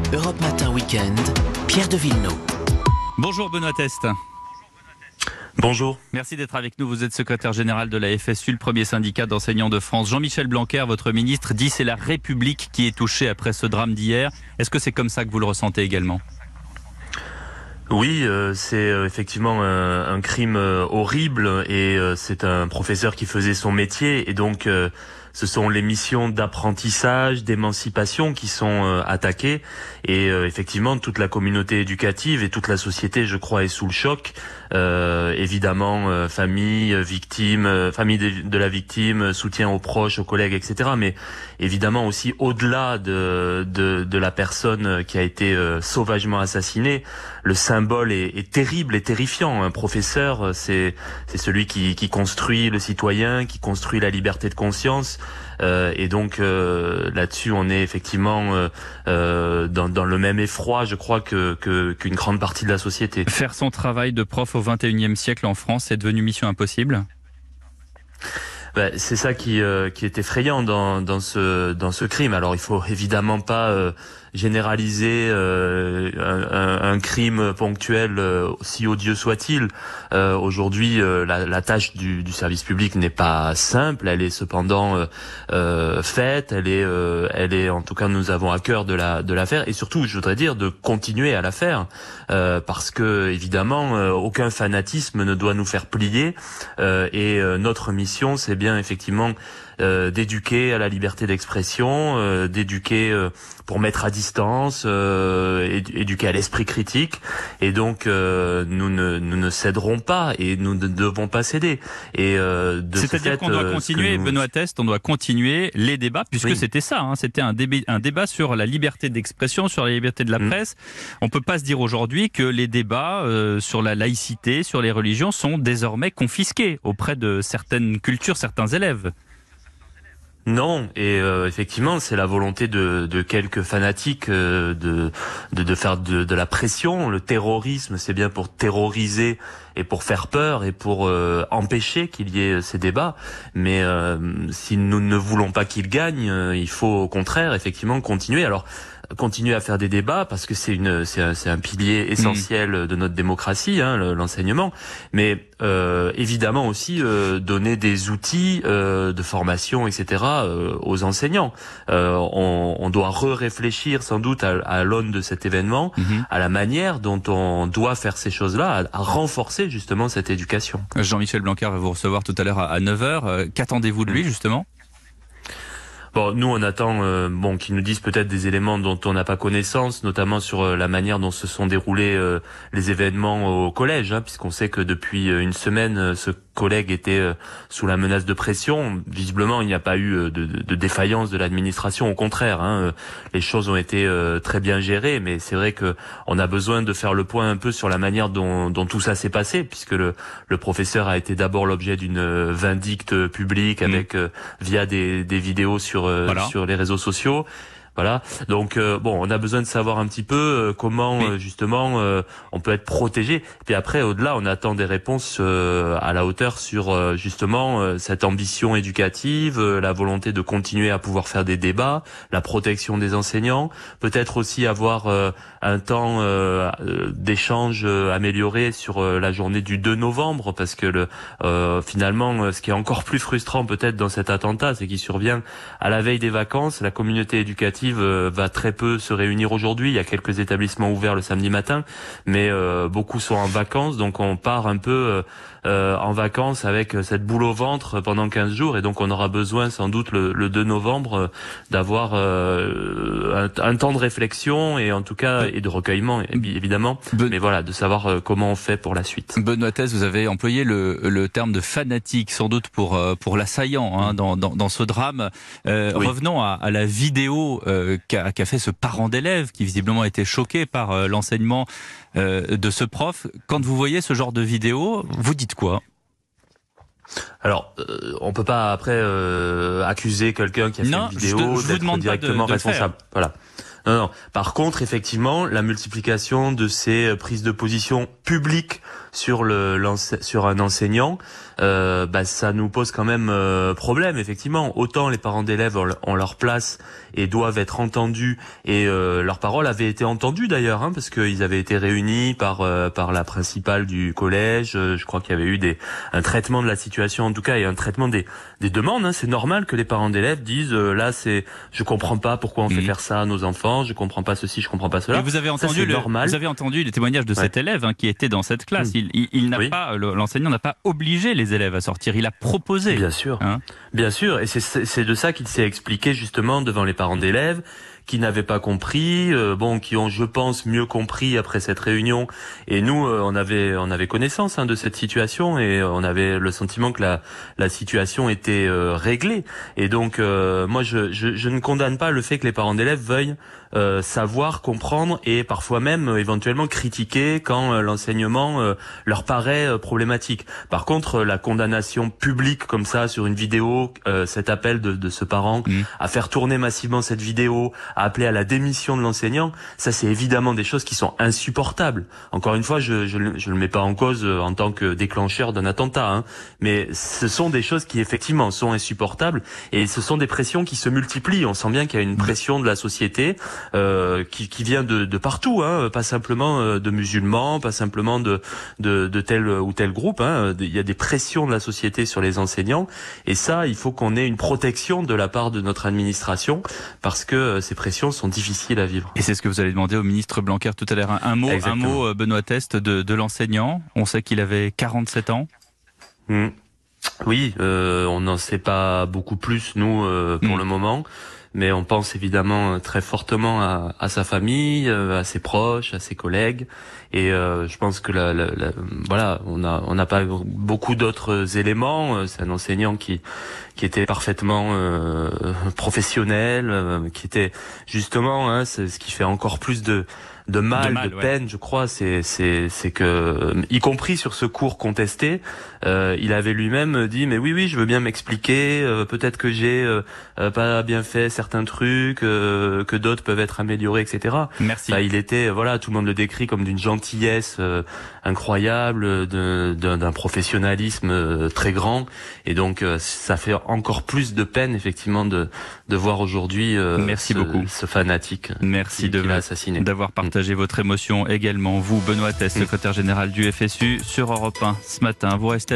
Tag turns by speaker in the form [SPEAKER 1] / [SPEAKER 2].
[SPEAKER 1] Europe Matin Week-end, Pierre de Villeneuve.
[SPEAKER 2] Bonjour Benoît Test.
[SPEAKER 3] Bonjour.
[SPEAKER 2] Merci d'être avec nous. Vous êtes secrétaire général de la FSU, le premier syndicat d'enseignants de France. Jean-Michel Blanquer, votre ministre, dit c'est la République qui est touchée après ce drame d'hier. Est-ce que c'est comme ça que vous le ressentez également ?
[SPEAKER 3] Oui, c'est effectivement un crime horrible et c'est un professeur qui faisait son métier et donc ce sont les missions d'apprentissage, d'émancipation qui sont attaquées et effectivement toute la communauté éducative et toute la société, je crois, est sous le choc. Évidemment, famille, victime, famille de la victime, soutien aux proches, aux collègues, etc. Mais évidemment aussi au-delà de la personne qui a été sauvagement assassinée, le symbole est terrible et terrifiant. Un professeur, c'est celui qui construit le citoyen, qui construit la liberté de conscience. Et donc là-dessus, on est effectivement dans le même effroi, je crois, qu'une grande partie de la société.
[SPEAKER 2] Faire son travail de prof au XXIe siècle en France est devenu mission impossible ?
[SPEAKER 3] C'est ça qui est effrayant dans ce crime. Alors il faut évidemment pas généraliser un crime ponctuel, aussi odieux soit-il. Aujourd'hui, la tâche du service public n'est pas simple. Elle est cependant faite. Elle est en tout cas, nous avons à cœur de la faire et surtout, je voudrais dire, de continuer à la faire parce que évidemment, aucun fanatisme ne doit nous faire plier et notre mission, c'est bien effectivement d'éduquer à la liberté d'expression, d'éduquer pour mettre à distance, éduquer à l'esprit critique. Et donc nous ne céderons pas et nous ne devons pas céder. Et
[SPEAKER 2] c'est-à-dire qu'on doit continuer, Benoît Test, on doit continuer les débats, puisque oui. C'était ça, hein, c'était un débat sur la liberté d'expression, sur la liberté de la presse. On peut pas se dire aujourd'hui que les débats sur la laïcité, sur les religions sont désormais confisqués auprès de certaines cultures, certains élèves.
[SPEAKER 3] Non, et effectivement, c'est la volonté de quelques fanatiques de faire de la pression. Le terrorisme, c'est bien pour terroriser et pour faire peur et pour empêcher qu'il y ait ces débats. Mais si nous ne voulons pas qu'ils gagnent, il faut au contraire, effectivement, continuer. Alors, continuer à faire des débats parce que c'est un pilier essentiel de notre démocratie, hein, l'enseignement, mais évidemment aussi donner des outils de formation, etc. Aux enseignants. On doit réfléchir sans doute à l'aune de cet événement, à la manière dont on doit faire ces choses-là, à renforcer justement cette éducation.
[SPEAKER 2] Jean-Michel Blanquer va vous recevoir tout à l'heure à 9h. Qu'attendez-vous de lui justement ?
[SPEAKER 3] Bon, nous on attend qu'ils nous disent peut-être des éléments dont on n'a pas connaissance, notamment sur la manière dont se sont déroulés les événements au collège, hein, puisqu'on sait que depuis une semaine, ce collègue était sous la menace de pression. Visiblement, il n'y a pas eu de défaillance de l'administration, au contraire. Hein, les choses ont été très bien gérées, mais c'est vrai que on a besoin de faire le point un peu sur la manière dont tout ça s'est passé, puisque le professeur a été d'abord l'objet d'une vindicte publique avec via des vidéos sur les réseaux sociaux. Voilà. Donc on a besoin de savoir un petit peu comment justement on peut être protégé. Puis après, au-delà, on attend des réponses à la hauteur sur justement cette ambition éducative, la volonté de continuer à pouvoir faire des débats, la protection des enseignants, peut-être aussi avoir un temps d'échange amélioré sur la journée du 2 novembre, parce que finalement, ce qui est encore plus frustrant peut-être dans cet attentat, c'est qu'il survient à la veille des vacances. La communauté éducative va très peu se réunir aujourd'hui. Il y a quelques établissements ouverts le samedi matin, mais beaucoup sont en vacances, donc on part un peu en vacances avec cette boule au ventre pendant 15 jours, et donc on aura besoin sans doute le 2 novembre d'avoir un temps de réflexion et en tout cas et de recueillement évidemment, mais voilà, de savoir comment on fait pour la suite.
[SPEAKER 2] Benoît Test, vous avez employé le terme de fanatique, sans doute pour l'assaillant, hein, dans ce drame. Oui. Revenons à la vidéo qu'a fait ce parent d'élève qui visiblement a été choqué par l'enseignement de ce prof. Quand vous voyez ce genre de vidéo, vous dites quoi ?
[SPEAKER 3] Alors, on peut pas après accuser quelqu'un qui a fait une vidéo d'être directement responsable. Voilà. Non, non. Par contre, effectivement, la multiplication de ces prises de position publiques sur sur un enseignant, ça nous pose quand même problème. Effectivement, autant les parents d'élèves ont leur place et doivent être entendus, et leurs paroles avaient été entendues d'ailleurs, parce qu'ils avaient été réunis par la principale du collège. Je crois qu'il y avait eu un traitement de la situation en tout cas, et un traitement des demandes. C'est normal que les parents d'élèves disent là, je comprends pas pourquoi on fait faire ça à nos enfants, je comprends pas ceci, je comprends pas cela.
[SPEAKER 2] Et vous avez entendu vous avez entendu les témoignages de cet élève qui était dans cette classe. Il n'a pas, l'enseignant n'a pas obligé les élèves à sortir, il a proposé.
[SPEAKER 3] Bien sûr, bien sûr, et c'est de ça qu'il s'est expliqué justement devant les parents d'élèves qui n'avaient pas compris, qui ont, je pense, mieux compris après cette réunion. Et nous, on avait connaissance de cette situation, et on avait le sentiment que la situation était réglée. Et donc, moi, je ne condamne pas le fait que les parents d'élèves veuillent savoir, comprendre et parfois même éventuellement critiquer quand l'enseignement leur paraît problématique. Par contre, la condamnation publique comme ça sur une vidéo, cet appel de ce parent à faire tourner massivement cette vidéo, à appeler à la démission de l'enseignant, ça c'est évidemment des choses qui sont insupportables. Encore une fois, je le mets pas en cause en tant que déclencheur d'un attentat, mais ce sont des choses qui effectivement sont insupportables, et ce sont des pressions qui se multiplient. On sent bien qu'il y a une pression de la société qui vient de partout, pas simplement de musulmans, pas simplement de tel ou tel groupe. Il y a des pressions de la société sur les enseignants, et ça, il faut qu'on ait une protection de la part de notre administration, parce que ces pressions sont difficiles à vivre.
[SPEAKER 2] Et c'est ce que vous allez demander au ministre Blanquer tout à l'heure. Un mot, Benoît Teste, de l'enseignant. On sait qu'il avait 47 ans.
[SPEAKER 3] Oui, on n'en sait pas beaucoup plus, nous, pour le moment. Mais on pense évidemment très fortement à sa famille, à ses proches, à ses collègues, et je pense que on n'a pas beaucoup d'autres éléments. C'est un enseignant qui était parfaitement professionnel, qui était justement, c'est ce qui fait encore plus de mal, de peine, je crois, c'est que, y compris sur ce cours contesté, il avait lui-même dit, mais oui, je veux bien m'expliquer, peut-être que j'ai pas bien fait certains trucs, que d'autres peuvent être améliorés, etc.
[SPEAKER 2] Merci.
[SPEAKER 3] Il était, tout le monde le décrit comme d'une gentillesse incroyable, d'un professionnalisme très grand, et donc ça fait encore plus de peine, effectivement, de voir aujourd'hui ce fanatique.
[SPEAKER 2] Merci
[SPEAKER 3] qui l'a assassiné.
[SPEAKER 2] D'avoir partagé votre émotion également. Vous, Benoît Teste, secrétaire général du FSU, sur Europe 1 ce matin. Vous restez